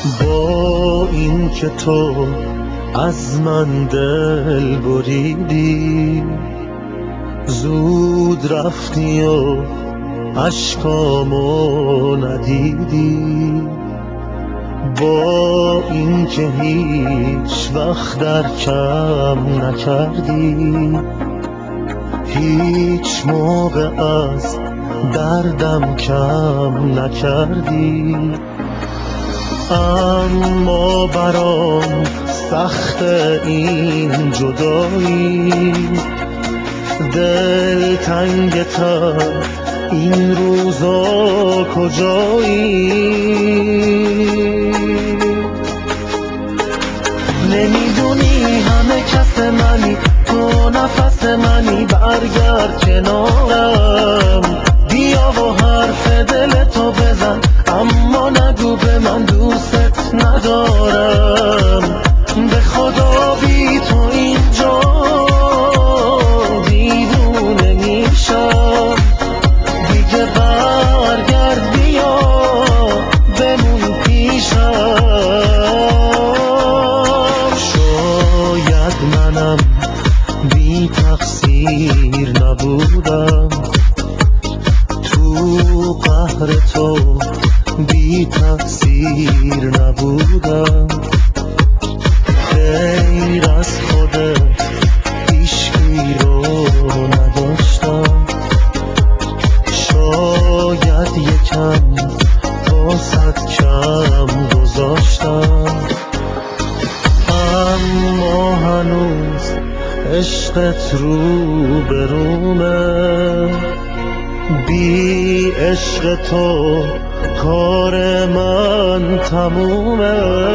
با این که تو از من دل بریدی، زود رفتی و اشکامو ندیدی. با این که هیچ وقت در کم نکردی، هیچ موقع از دردم کم نکردی. اما برام سخت این جدایی، دل تنگتم این روزا کجایی؟ نمیدونی همه کس منی، تو نفس منی، برگرد کنارم، بیا و حرف دل تو بزن، اما نگو به من دوست ندارم. به خدا بی تو اینجا دیوونه میشم، دیگه برگرد بیا بمون پیشم. شاید منم بی تقصیر نبودم، تو قهر تو بی تقصیر نبودم. غیر از خودت هیچکی رو نداشتم، شاید یکم واسط کم گذاشتم. اما هنوز عشقت رو به رومه، بی عشق تو کار من تمومه.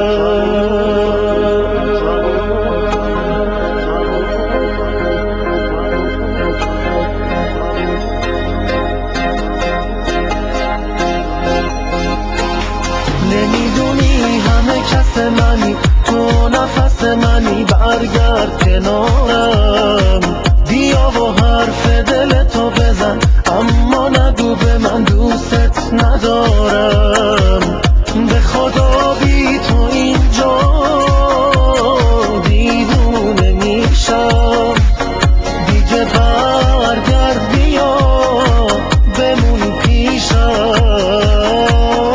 نمیدونی همه کس منی، تو نفس منی، برگرد کنارم، بیا و حرف دل تو بزن، اما نگو به من دوست ندارم. به خدا بی تو اینجا دیوونه میشم، دیگه برگرد بیا بمون پیشم.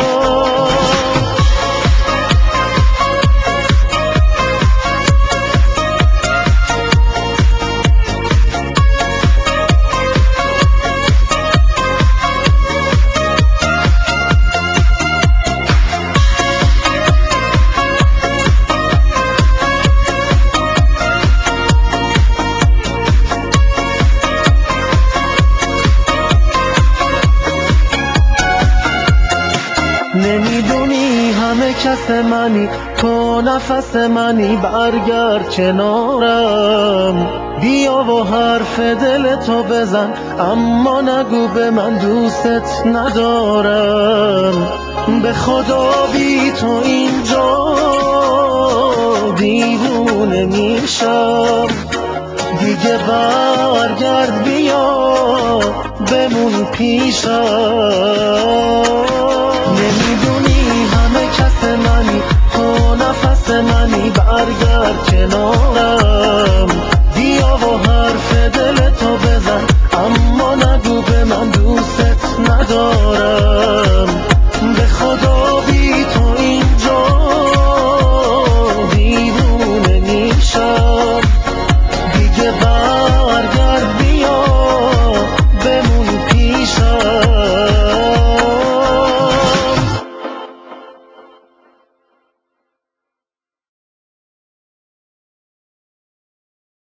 نمیدونی همه کس منی، تو نفس منی، برگرد کنارم، بیا و حرف دل تو بزن، اما نگو به من دوست ندارم. به خدا بی تو اینجا دیوونه میشم، دیگه برگرد بیا بمون پیشم.